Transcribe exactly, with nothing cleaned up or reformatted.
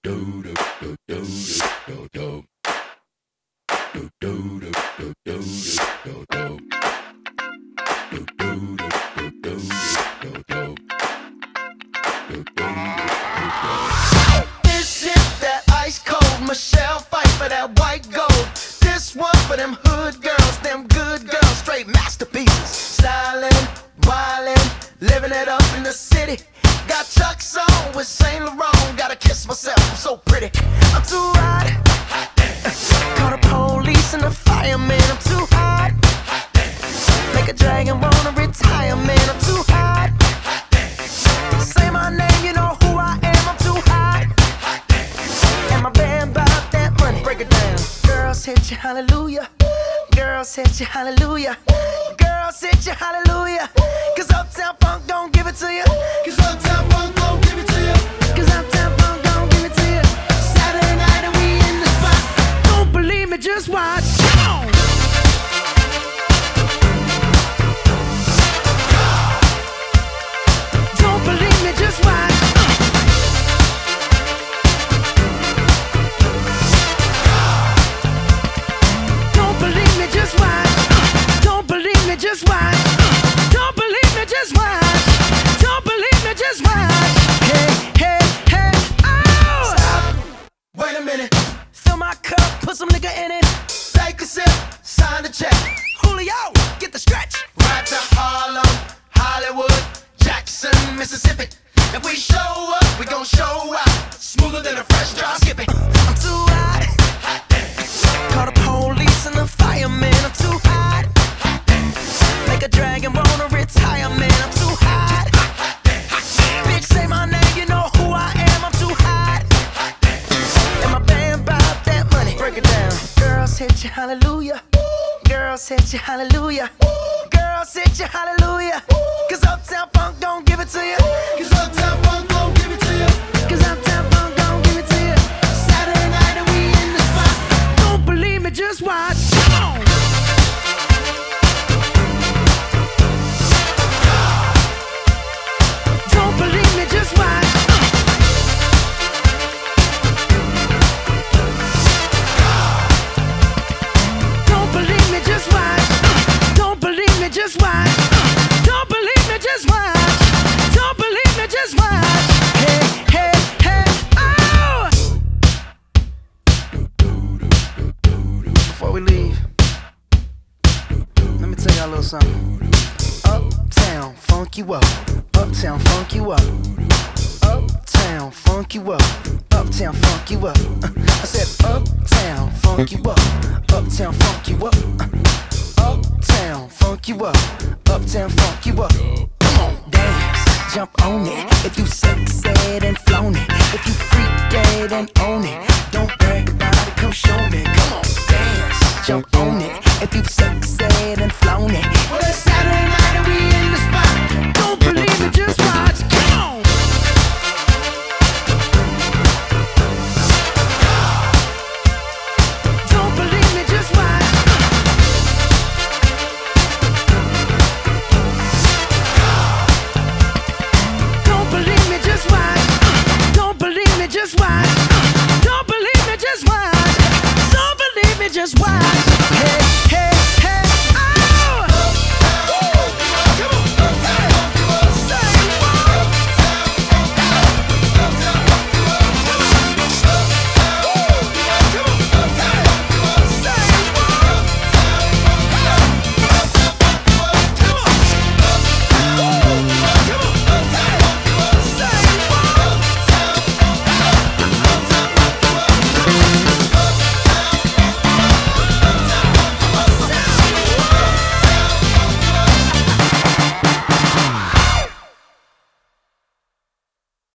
This is that ice cold Michelle fight for that white gold. This one for them hood girls, them good girls, straight masterpieces. Stylin', wildin', living it up in the city. Got Chuck's on with Saint Laurent. Gotta kiss myself, I'm so pretty. I'm too hot. Call the police and the fireman. I'm too hot. Make a dragon wanna retire, man. I'm too hot. Say my name, you know who I am. I'm too hot. And my band bought that money. Break it down. Girls hit you, hallelujah. Girls hit you, hallelujah. Girls hit you, hallelujah. Cause Uptown Funk don't give it to you. Cause Uptown Funk don't give it to you. Cause Uptown Funk don't give it to you. Saturday night and we in the spot. Don't believe me, just watch. Come on. Don't believe me, just watch. Don't believe me, just watch. Don't believe me, just watch. Don't believe me, just watch. Don't believe me, just watch. Hey, hey, hey, oh! Stop. Wait a minute. Fill my cup, put some nigga in it. Take a sip, sign the check. Julio, get the stretch. Right to Harlem, Hollywood, Jackson, Mississippi. If we show up, we gon' show out. Smoother than a fresh drop skipping. I'm too hot. Call the police and the fireman. I'm too hot. Make a dragon wanna retire, man. I'm too hot. Bitch, say my name, you know who I am. I'm too hot. And my band bought that money. Break it down. Girls hit you, hallelujah. Girls hit you, hallelujah. Girls hit you, hallelujah. Cause Uptown Funk don't give it to you. Cause Uptown Funk don't give it to you. Cause Uptown Funk don't give it to you. Saturday night and we in the spot. Don't believe me, just watch. Come on. Don't believe me, just watch. Don't believe me, just watch. Don't believe me, just watch. Don't believe me, just watch. Don't believe me, just watch. Hey, hey, hey, oh! Before we leave, let me tell y'all a little something. Uptown, funk you up. Uptown, funk you up. Uptown, funk you up. Uptown, funk you up. Uh, I said uptown, funk you up. Uptown, funk you up. Uh, uptown, funk you up. Uptown, funk you up. Come on, dance, jump on it. If you sexed and flown it. If you freak dead and own it. Don't brag about it, come show me. Come on, dance, jump on it. If you sexed and flown it.